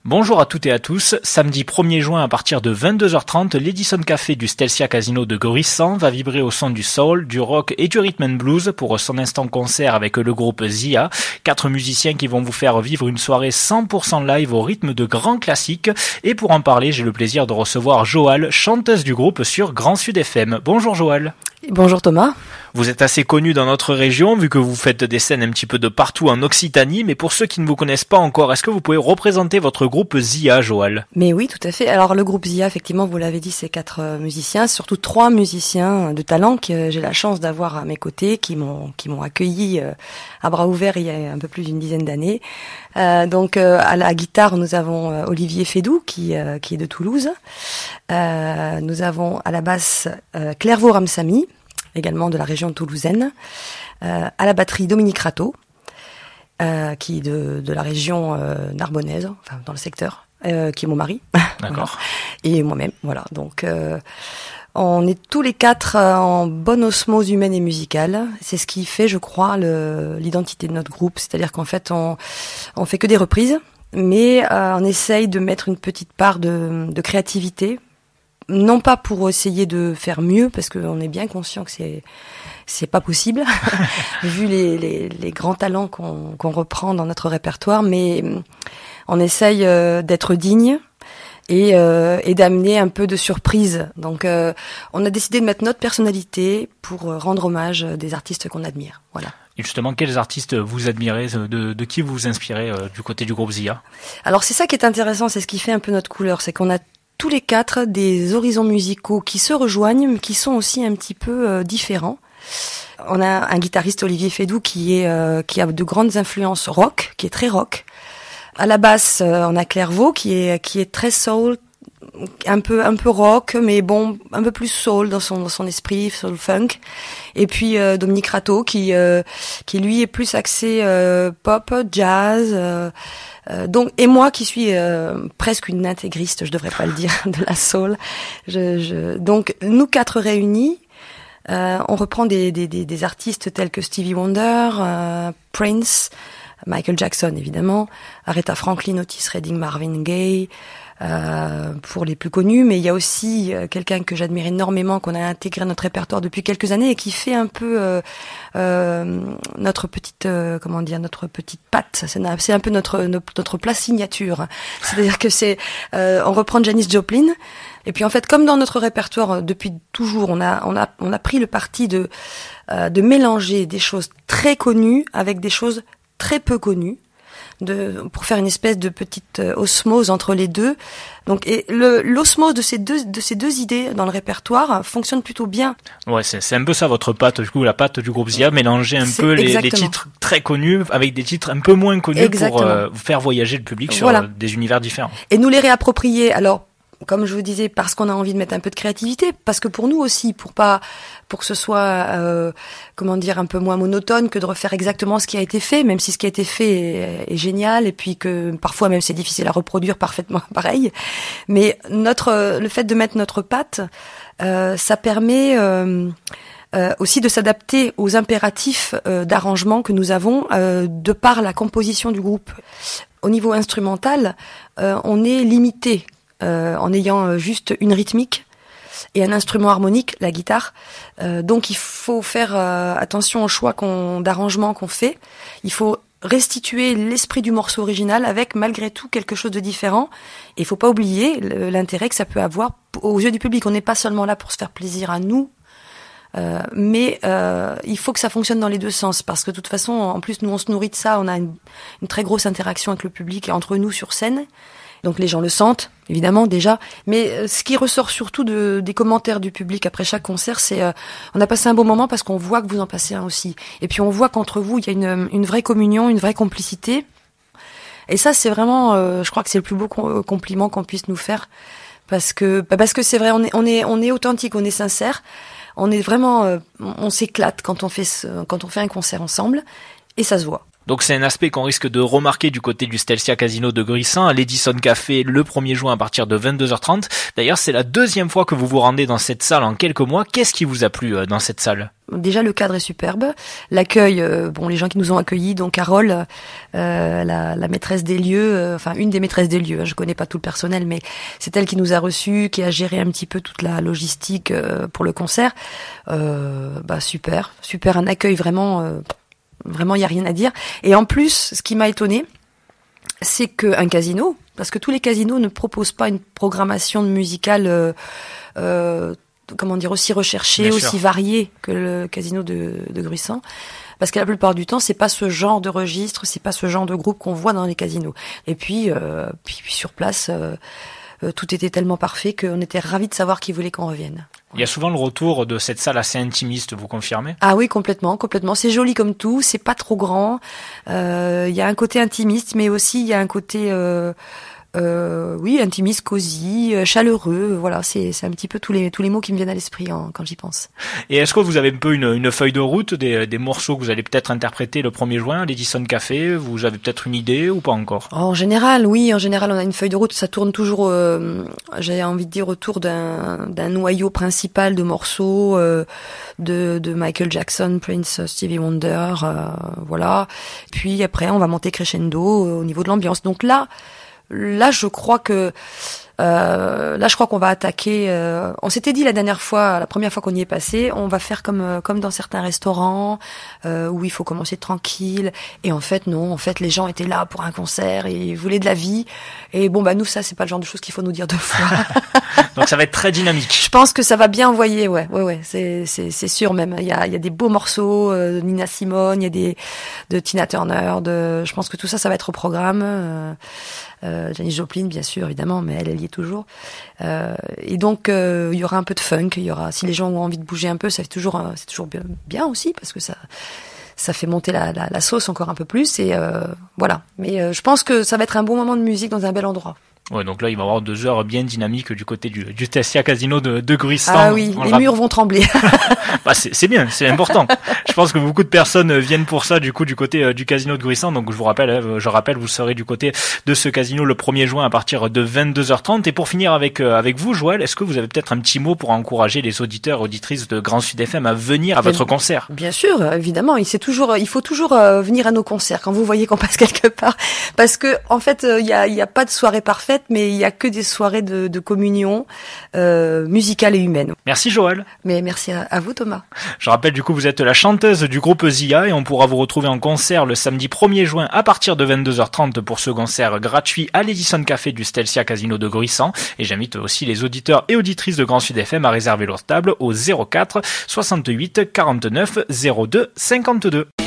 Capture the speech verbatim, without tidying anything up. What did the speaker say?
Bonjour à toutes et à tous, samedi premier juin à partir de vingt-deux heures trente, l'Edison Café du Stelcia Casino de Gorissan va vibrer au son du soul, du rock et du rhythm and blues pour son instant concert avec le groupe Zia, quatre musiciens qui vont vous faire vivre une soirée cent pour cent live au rythme de grands classiques. Et pour en parler, j'ai le plaisir de recevoir Joal, chanteuse du groupe sur Grand Sud F M. Bonjour Joal. Bonjour Thomas. Vous êtes assez connu dans notre région, vu que vous faites des scènes un petit peu de partout en Occitanie, mais pour ceux qui ne vous connaissent pas encore, est-ce que vous pouvez représenter votre groupe Zia, Joal ? Mais oui, tout à fait. Alors le groupe Zia, effectivement, vous l'avez dit, c'est quatre euh, musiciens, surtout trois musiciens de talent que j'ai la chance d'avoir à mes côtés, qui m'ont qui m'ont accueilli euh, à bras ouverts il y a un peu plus d'une dizaine d'années. Euh, donc euh, à la guitare, nous avons euh, Olivier Fédou, qui euh, qui est de Toulouse. Euh, nous avons à la basse euh, Clairvaux Ramsamy, également de la région toulousaine. Euh, à la batterie, Dominique Rateau, euh, qui est de, de la région euh, narbonnaise, enfin dans le secteur, euh, qui est mon mari. D'accord. Voilà. Et moi-même, voilà. Donc, euh, on est tous les quatre en bonne osmose humaine et musicale. C'est ce qui fait, je crois, le, l'identité de notre groupe. C'est-à-dire qu'en fait, on, on fait que des reprises, mais euh, on essaye de mettre une petite part de, de créativité. Non pas pour essayer de faire mieux, parce qu'on est bien conscient que c'est c'est pas possible, vu les, les, les grands talents qu'on, qu'on reprend dans notre répertoire, mais on essaye euh, d'être digne et, euh, et d'amener un peu de surprise. Donc euh, on a décidé de mettre notre personnalité pour rendre hommage des artistes qu'on admire. Voilà. Et justement, quels artistes vous admirez, de, de qui vous vous inspirez euh, du côté du groupe Zia ? Alors c'est ça qui est intéressant, c'est ce qui fait un peu notre couleur, c'est qu'on a tous les quatre des horizons musicaux qui se rejoignent, mais qui sont aussi un petit peu euh, différents. On a un guitariste, Olivier Fédou, qui est euh, qui a de grandes influences rock, qui est très rock. À la basse, euh, on a Clairvaux, qui est qui est très soul, un peu un peu rock, mais bon, un peu plus soul dans son dans son esprit, soul funk. Et puis euh, Dominique Rateau, qui euh, qui lui est plus axé euh, pop, jazz. Euh, Euh, donc et moi qui suis euh, presque une intégriste, je devrais pas le dire, de la soul. Je, je, donc nous quatre réunis, euh, on reprend des, des, des, des artistes tels que Stevie Wonder, euh, Prince, Michael Jackson évidemment, Aretha Franklin, Otis Redding, Marvin Gaye, euh, pour les plus connus. Mais il y a aussi euh, quelqu'un que j'admire énormément, qu'on a intégré à notre répertoire depuis quelques années et qui fait un peu euh, euh, notre petite euh, comment dire notre petite patte. C'est, c'est un peu notre notre, notre plat signature. C'est-à-dire que c'est euh, on reprend Janis Joplin. Et puis en fait, comme dans notre répertoire depuis toujours, on a on a on a pris le parti de euh, de mélanger des choses très connues avec des choses très peu connues, de pour faire une espèce de petite euh, osmose entre les deux. Donc et le l'osmose de ces deux de ces deux idées dans le répertoire fonctionne plutôt bien. Ouais, c'est c'est un peu ça votre patte, du coup la patte du groupe Zia, mélanger un C'est peu les, les exactement. titres très connus avec des titres un peu moins connus Exactement. pour euh, faire voyager le public sur Voilà. euh, des univers différents. Et nous les réapproprier. Alors comme je vous disais, parce qu'on a envie de mettre un peu de créativité, parce que pour nous aussi, pour pas, pour que ce soit, euh, comment dire, un peu moins monotone que de refaire exactement ce qui a été fait, même si ce qui a été fait est, est génial, et puis que parfois même c'est difficile à reproduire parfaitement pareil. Mais notre, le fait de mettre notre patte, euh, ça permet euh, euh, aussi de s'adapter aux impératifs euh, d'arrangement que nous avons euh, de par la composition du groupe. Au niveau instrumental, euh, on est limité. Euh, en ayant juste une rythmique et un instrument harmonique, la guitare. Euh, donc il faut faire euh, attention au choix qu'on, d'arrangement qu'on fait. Il faut restituer l'esprit du morceau original avec malgré tout quelque chose de différent. Et il faut pas oublier le, l'intérêt que ça peut avoir aux yeux du public. On n'est pas seulement là pour se faire plaisir à nous, euh, mais euh, il faut que ça fonctionne dans les deux sens, parce que de toute façon, en plus nous on se nourrit de ça, on a une, une très grosse interaction avec le public et entre nous sur scène. Donc les gens le sentent, évidemment, déjà. Mais ce qui ressort surtout de, des commentaires du public après chaque concert, c'est euh, on a passé un bon moment parce qu'on voit que vous en passez un aussi. Et puis on voit qu'entre vous, il y a une, une vraie communion, une vraie complicité. Et ça, c'est vraiment, euh, je crois que c'est le plus beau compliment qu'on puisse nous faire. Parce que, bah parce que c'est vrai, on est, on est, on est authentique, on est sincère. On est vraiment, euh, on s'éclate quand on fait ce, quand on fait un concert ensemble. Et ça se voit. Donc c'est un aspect qu'on risque de remarquer du côté du Stelcia Casino de Gruissan, à l'Edison Café le premier juin à partir de vingt-deux heures trente. D'ailleurs, c'est la deuxième fois que vous vous rendez dans cette salle en quelques mois. Qu'est-ce qui vous a plu dans cette salle ? Déjà, le cadre est superbe. L'accueil, euh, bon, les gens qui nous ont accueillis, donc Carole, euh, la, la maîtresse des lieux, euh, enfin une des maîtresses des lieux. Je connais pas tout le personnel, mais c'est elle qui nous a reçus, qui a géré un petit peu toute la logistique euh, pour le concert. Euh, bah super, super, un accueil vraiment. Euh, Vraiment, il n'y a rien à dire. Et en plus, ce qui m'a étonné, c'est qu'un casino, parce que tous les casinos ne proposent pas une programmation musicale, euh, euh, comment dire, aussi recherchée, Bien aussi sûr. variée que le casino de, de Gruissan. Parce que la plupart du temps, c'est pas ce genre de registre, c'est pas ce genre de groupe qu'on voit dans les casinos. Et puis, euh, puis, puis sur place, euh, euh, tout était tellement parfait qu'on était ravis de savoir qu'ils voulaient qu'on revienne. Il y a souvent le retour de cette salle assez intimiste, vous confirmez ? Ah oui, complètement, complètement. C'est joli comme tout, c'est pas trop grand. Euh, il y a un côté intimiste, mais aussi il y a un côté, euh, euh, oui, intimiste, cosy, euh, chaleureux. Voilà, c'est c'est un petit peu tous les tous les mots qui me viennent à l'esprit hein, quand j'y pense. Et est-ce que vous avez un peu une, une feuille de route des, des morceaux que vous allez peut-être interpréter le premier juin à l'Edison Café ? Vous avez peut-être une idée ou pas encore ? Oh, en général, oui, en général, on a une feuille de route. Ça tourne toujours, euh, j'ai envie de dire, autour d'un d'un noyau principal de morceaux euh, de de Michael Jackson, Prince, Stevie Wonder, euh, voilà. Puis après, on va monter crescendo euh, au niveau de l'ambiance. Donc là. Là, je crois que euh, là, je crois qu'on va attaquer. Euh, on s'était dit la dernière fois, la première fois qu'on y est passé, on va faire comme euh, comme dans certains restaurants euh, où il faut commencer tranquille. Et en fait, non. En fait, les gens étaient là pour un concert et ils voulaient de la vie. Et bon, bah nous, ça, c'est pas le genre de choses qu'il faut nous dire deux fois. Donc ça va être très dynamique. Je pense que ça va bien envoyer, ouais, ouais, ouais. C'est c'est c'est sûr même. Il y a il y a des beaux morceaux euh, de Nina Simone, il y a des de Tina Turner. De, je pense que tout ça, ça va être au programme. Euh, Euh, Janis Joplin, bien sûr, évidemment, mais elle, elle y est toujours. Euh, et donc, euh, il y aura un peu de funk. Il y aura, si les gens ont envie de bouger un peu, ça fait toujours, euh, c'est toujours bien, bien aussi parce que ça, ça fait monter la, la, la sauce encore un peu plus. Et euh, voilà. Mais euh, je pense que ça va être un bon moment de musique dans un bel endroit. Ouais, donc là, il va y avoir deux heures bien dynamiques du côté du, du Stelcia Casino de, de Gruissan. Ah oui, les murs vont trembler. Bah c'est, c'est bien, c'est important. Je pense que beaucoup de personnes viennent pour ça, du coup, du côté euh, du casino de Gruissan. Donc, je vous rappelle, euh, je rappelle, vous serez du côté de ce casino le premier juin à partir de vingt-deux heures trente. Et pour finir avec euh, avec vous, Joël, est-ce que vous avez peut-être un petit mot pour encourager les auditeurs et auditrices de Grand Sud F M à venir à bien, votre concert ? Bien sûr, évidemment. Il, c'est toujours, il faut toujours euh, venir à nos concerts quand vous voyez qu'on passe quelque part. Parce que, en fait, il euh, y a, il y a pas de soirée parfaite, mais il y a que des soirées de, de communion euh, musicale et humaine. Merci Joël. Mais merci à, à vous Thomas. Je rappelle du coup vous êtes la chanteuse du groupe Zia et on pourra vous retrouver en concert le samedi premier juin à partir de vingt-deux heures trente pour ce concert gratuit à l'Edison Café du Stelcia Casino de Gruissan. Et j'invite aussi les auditeurs et auditrices de Grand Sud F M à réserver leur table au zéro quatre soixante-huit quarante-neuf zéro deux cinquante-deux.